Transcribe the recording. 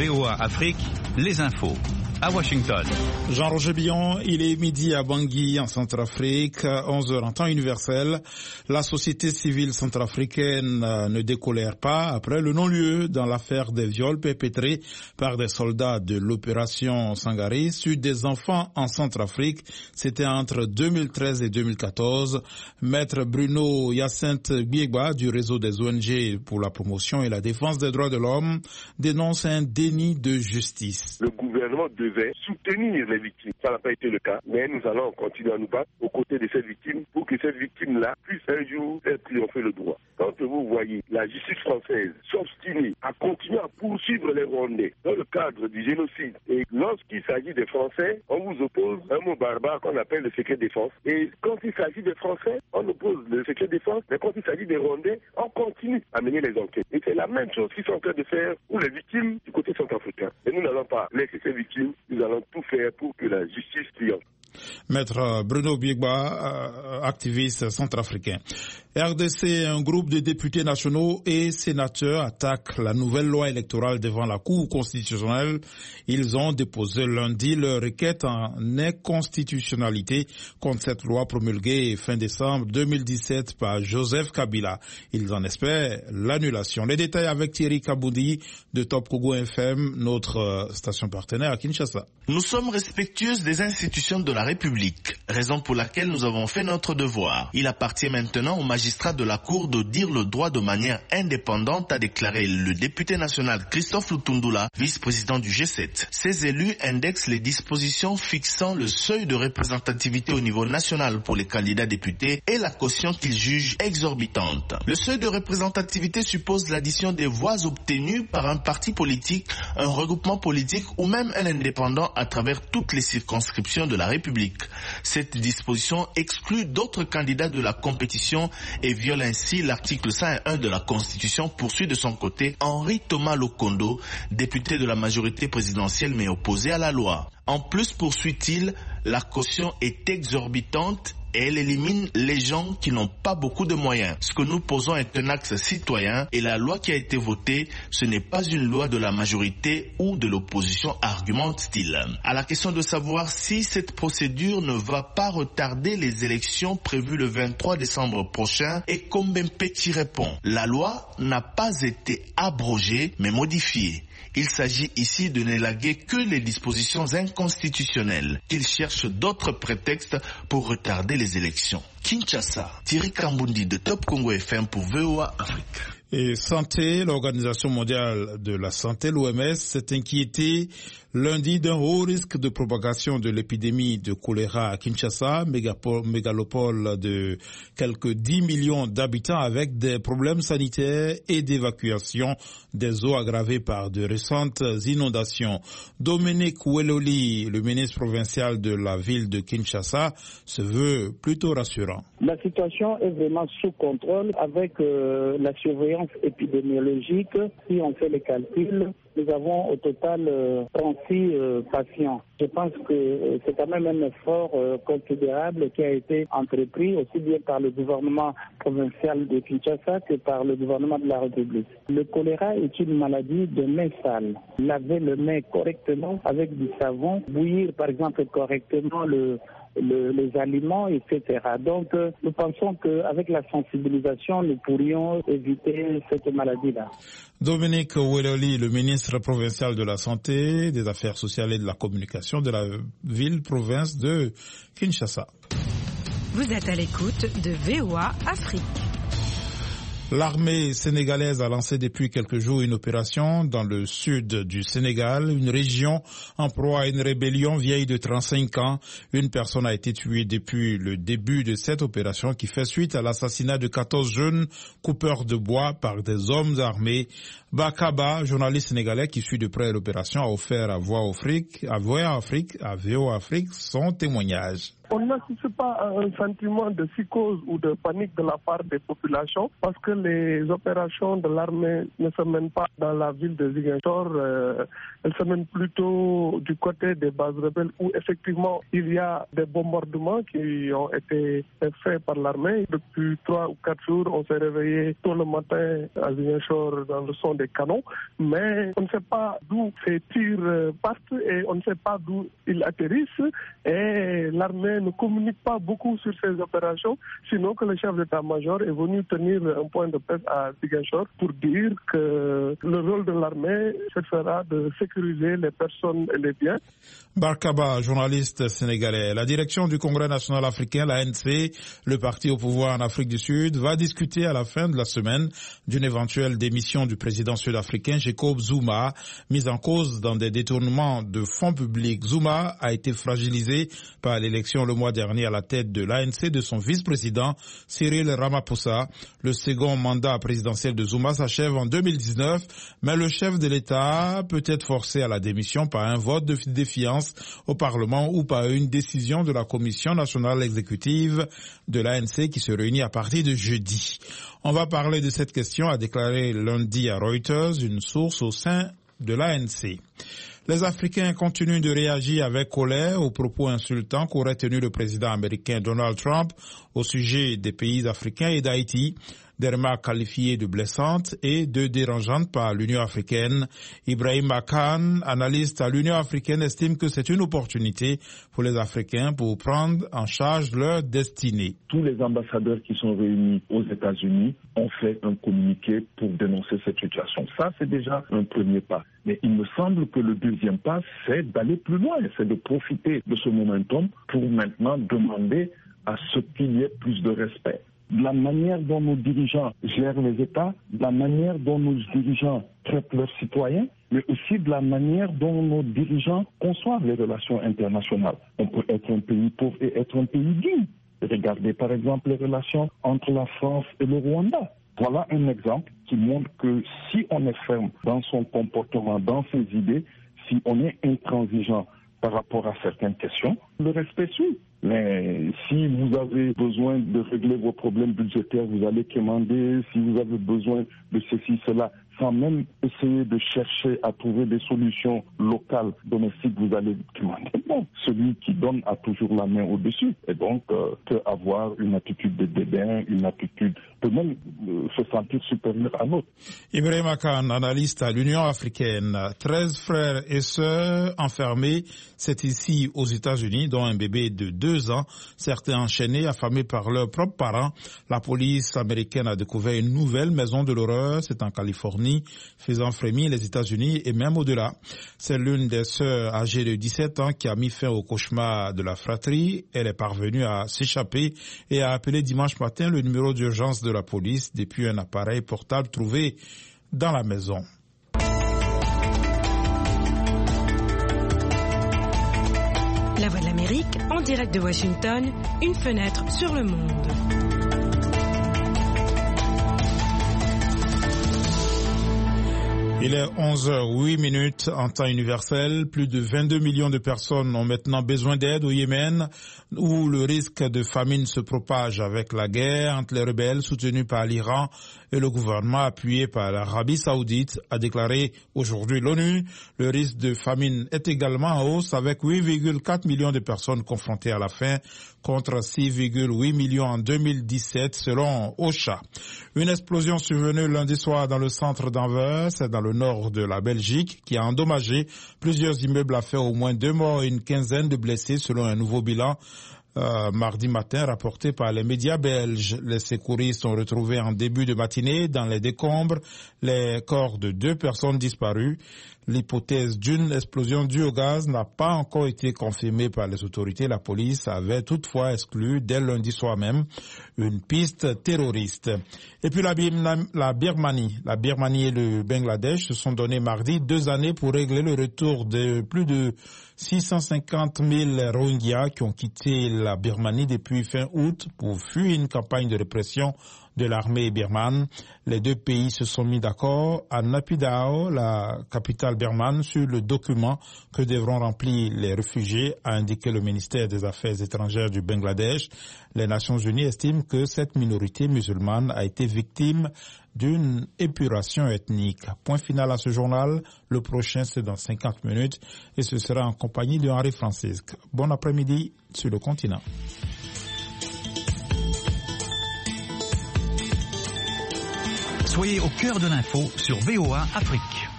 VOA Afrique, les infos. À Washington. Jean-Roger Billon, il est midi à Bangui, en Centrafrique, 11h en temps universel. La société civile centrafricaine ne décolère pas après le non-lieu dans l'affaire des viols perpétrés par des soldats de l'opération Sangaré sur des enfants en Centrafrique. C'était entre 2013 et 2014. Maître Bruno Hyacinthe Biegba du réseau des ONG pour la promotion et la défense des droits de l'homme dénonce un déni de justice. Le gouvernement devait soutenir les victimes. Ça n'a pas été le cas, mais nous allons continuer à nous battre aux côtés de ces victimes pour que ces victimes-là puissent un jour faire triompher le droit. Quand vous voyez la justice française s'obstiner à continuer à poursuivre les Rwandais dans le cadre du génocide, et lorsqu'il s'agit des Français, on vous oppose un mot barbare qu'on appelle le secret défense. Et quand il s'agit des Français, on oppose le secret défense, mais quand il s'agit des Rwandais, on continue à mener les enquêtes. Et c'est la même chose qu'ils sont en train de faire pour les victimes du côté centrafricain. Et nous n'allons pas laisser ces victimes, nous allons tout faire pour que la justice triomphe. Maître Bruno Biegba, activiste centrafricain. RDC, un groupe de députés nationaux et sénateurs attaque la nouvelle loi électorale devant la Cour constitutionnelle. Ils ont déposé lundi leur requête en inconstitutionnalité contre cette loi promulguée fin décembre 2017 par Joseph Kabila. Ils en espèrent l'annulation. Les détails avec Thierry Kaboundi de Top Congo FM, notre station partenaire à Kinshasa. Nous sommes respectueuses des institutions de la République, raison pour laquelle nous avons fait notre devoir. Il appartient maintenant aux magistrats de la Cour de dire le droit de manière indépendante, a déclaré le député national Christophe Lutundula, vice-président du G7. Ces élus indexent les dispositions fixant le seuil de représentativité au niveau national pour les candidats députés et la caution qu'ils jugent exorbitante. Le seuil de représentativité suppose l'addition des voix obtenues par un parti politique, un regroupement politique ou même un indépendant à travers toutes les circonscriptions de la République. Cette disposition exclut d'autres candidats de la compétition et viole ainsi l'article 101 de la Constitution, poursuit de son côté Henri Thomas Lokondo, député de la majorité présidentielle mais opposé à la loi. En plus, poursuit-il, la caution est exorbitante et elle élimine les gens qui n'ont pas beaucoup de moyens. Ce que nous posons est un axe citoyen et la loi qui a été votée, ce n'est pas une loi de la majorité ou de l'opposition, argumente-t-il. À la question de savoir si cette procédure ne va pas retarder les élections prévues le 23 décembre prochain, et Kombempe qui répond: la loi n'a pas été abrogée mais modifiée. Il s'agit ici de n'élaguer que les dispositions inconstitutionnelles. Il cherche d'autres prétextes pour retarder les élections. Kinshasa, Thierry Kambundi de Top Congo FM pour VOA Afrique. Et santé, l'Organisation mondiale de la santé, l'OMS, s'est inquiétée lundi d'un haut risque de propagation de l'épidémie de choléra à Kinshasa, mégalopole de quelques 10 millions d'habitants avec des problèmes sanitaires et d'évacuation des eaux aggravées par de récentes inondations. Dominique Weloli, le ministre provincial de la ville de Kinshasa, se veut plutôt rassurant. La situation est vraiment sous contrôle avec la surveillance épidémiologique. Si on fait les calculs, nous avons au total 36 patients. Je pense que c'est quand même un effort considérable qui a été entrepris aussi bien par le gouvernement provincial de Kinshasa que par le gouvernement de la République. Le choléra est une maladie de main sale. Laver le nez correctement avec du savon, bouillir par exemple correctement les aliments, etc. Donc, nous pensons qu'avec la sensibilisation, nous pourrions éviter cette maladie-là. Dominique Weloli, le ministre provincial de la Santé, des Affaires sociales et de la Communication de la ville-province de Kinshasa. Vous êtes à l'écoute de VOA Afrique. L'armée sénégalaise a lancé depuis quelques jours une opération dans le sud du Sénégal, une région en proie à une rébellion vieille de 35 ans. Une personne a été tuée depuis le début de cette opération qui fait suite à l'assassinat de 14 jeunes coupeurs de bois par des hommes armés. Bakaba, journaliste sénégalais qui suit de près l'opération, a offert à VOA Afrique son témoignage. on n'assiste pas à un sentiment de psychose ou de panique de la part des populations parce que les opérations de l'armée ne se mènent pas dans la ville de Ziguinchor, elles se mènent plutôt du côté des bases rebelles où effectivement il y a des bombardements qui ont été faits par l'armée. Depuis 3 ou 4 jours, on s'est réveillé tôt le matin à Ziguinchor dans le son des canons, mais on ne sait pas d'où ces tirs partent et on ne sait pas d'où ils atterrissent et l'armée ne communique pas beaucoup sur ces opérations, sinon que le chef d'état-major est venu tenir un point de presse à Ziguinchor pour dire que le rôle de l'armée, ce sera de sécuriser les personnes et les biens. Barkaba, journaliste sénégalais. La direction du Congrès national africain, l'ANC, le parti au pouvoir en Afrique du Sud, va discuter à la fin de la semaine d'une éventuelle démission du président sud-africain Jacob Zuma, mis en cause dans des détournements de fonds publics. Zuma a été fragilisé par l'élection le mois dernier à la tête de l'ANC de son vice-président Cyril Ramaphosa. Le second mandat présidentiel de Zuma s'achève en 2019, mais le chef de l'État peut être forcé à la démission par un vote de défiance au Parlement ou par une décision de la Commission nationale exécutive de l'ANC qui se réunit à partir de jeudi. On va parler de cette question, a déclaré lundi à Reuters une source au sein de l'ANC. Les Africains continuent de réagir avec colère aux propos insultants qu'aurait tenu le président américain Donald Trump au sujet des pays africains et d'Haïti. Des remarques qualifiées de blessantes et de dérangeantes par l'Union africaine. Ibrahim Khan, analyste à l'Union africaine, estime que c'est une opportunité pour les Africains pour prendre en charge leur destinée. Tous les ambassadeurs qui sont réunis aux États-Unis ont fait un communiqué pour dénoncer cette situation. Ça, c'est déjà un premier pas. Mais il me semble que le deuxième pas, c'est d'aller plus loin, c'est de profiter de ce momentum pour maintenant demander à ce qu'il y ait plus de respect. De la manière dont nos dirigeants gèrent les États, de la manière dont nos dirigeants traitent leurs citoyens, mais aussi de la manière dont nos dirigeants conçoivent les relations internationales. On peut être un pays pauvre et être un pays digne. Regardez par exemple les relations entre la France et le Rwanda. Voilà un exemple qui montre que si on est ferme dans son comportement, dans ses idées, si on est intransigeant par rapport à certaines questions, le respect suit. Mais si vous avez besoin de régler vos problèmes budgétaires, vous allez quémander. Si vous avez besoin de ceci, cela, sans même essayer de chercher à trouver des solutions locales, domestiques, vous allez quémander. Bon, celui qui donne a toujours la main au-dessus. Et donc, peut avoir une attitude de dédain, une attitude, peut même se sentir supérieur à l'autre. Ibrahim Khan, analyste à l'Union africaine. 13 frères et sœurs enfermés, c'est ici aux États-Unis, dont un bébé de 2 ans, certains enchaînés, affamés par leurs propres parents. La police américaine a découvert une nouvelle maison de l'horreur, c'est en Californie, faisant frémir les États-Unis et même au-delà. C'est l'une des sœurs âgées de 17 ans qui a mis fin au cauchemar de la fratrie. Elle est parvenue à s'échapper et a appelé dimanche matin le numéro d'urgence de la police depuis un appareil portable trouvé dans la maison. La Voix de l'Amérique, en direct de Washington, une fenêtre sur le monde. Il est 11h08 en temps universel. Plus de 22 millions de personnes ont maintenant besoin d'aide au Yémen, où le risque de famine se propage avec la guerre entre les rebelles soutenus par l'Iran et le gouvernement appuyé par l'Arabie Saoudite, a déclaré aujourd'hui l'ONU. Le risque de famine est également en hausse avec 8,4 millions de personnes confrontées à la faim contre 6,8 millions en 2017 selon OCHA. Une explosion survenue lundi soir dans le centre d'Anvers, c'est dans le nord de la Belgique, qui a endommagé plusieurs immeubles, a fait au moins 2 morts et une quinzaine de blessés selon un nouveau bilan mardi matin rapporté par les médias belges. Les secouristes ont retrouvé en début de matinée dans les décombres les corps de 2 personnes disparues. L'hypothèse d'une explosion due au gaz n'a pas encore été confirmée par les autorités. La police avait toutefois exclu dès lundi soir même une piste terroriste. Et puis la Birmanie et le Bangladesh se sont donné mardi 2 années pour régler le retour de plus de 650 000 Rohingyas qui ont quitté la Birmanie depuis fin août pour fuir une campagne de répression de l'armée birmane. Les deux pays se sont mis d'accord à Naypyidaw, la capitale birmane, sur le document que devront remplir les réfugiés, a indiqué le ministère des Affaires étrangères du Bangladesh. Les Nations Unies estiment que cette minorité musulmane a été victime d'une épuration ethnique. Point final à ce journal. Le prochain, c'est dans 50 minutes et ce sera en compagnie de Henri Francisque. Bon après-midi sur le continent. Soyez au cœur de l'info sur VOA Afrique.